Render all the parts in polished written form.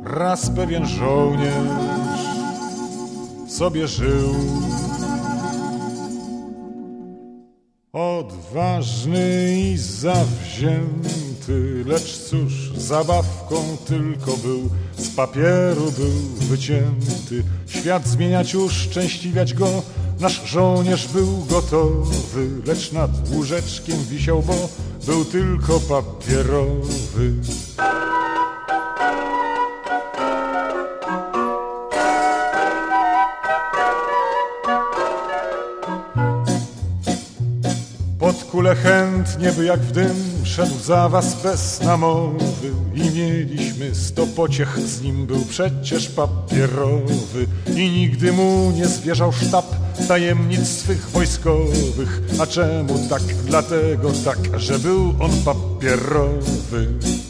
Raz pewien żołnierz sobie żył, odważny i zawzięty, lecz cóż, zabawką tylko był, z papieru był wycięty. Świat zmieniać, uszczęśliwiać go, nasz żołnierz był gotowy, lecz nad łóżeczkiem wisiał, bo był tylko papierowy. Pod kulę chętnie by jak w dym szedł za was bez namowy i mieliśmy 100 pociech, z nim był przecież papierowy i nigdy mu nie zwierzał sztab tajemnic swych wojskowych. A czemu tak? Dlatego tak, że był on papierowy.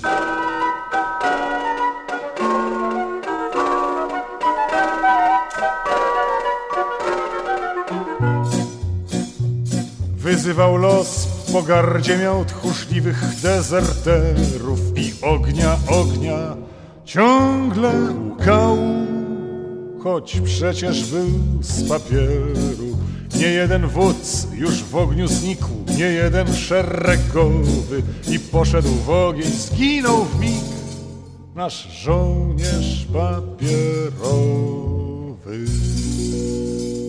Wyzywał los, w pogardzie miał tchórzliwych dezerterów i ognia ciągle łkał, choć przecież był z papieru. Nie jeden wódz już w ogniu znikł, nie jeden szeregowy i poszedł w ogień, zginął w mig nasz żołnierz papierowy.